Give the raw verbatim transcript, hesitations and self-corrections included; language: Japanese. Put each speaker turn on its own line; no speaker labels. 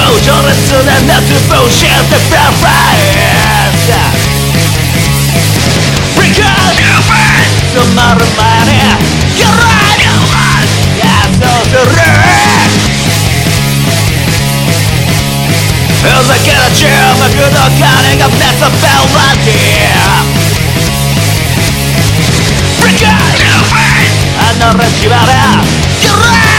情熱で Not to bullshit the fair fight Break up 止まる前に Get right 約束するふざけた注目の金が That's a penalty Break up 離れ縛れ Get right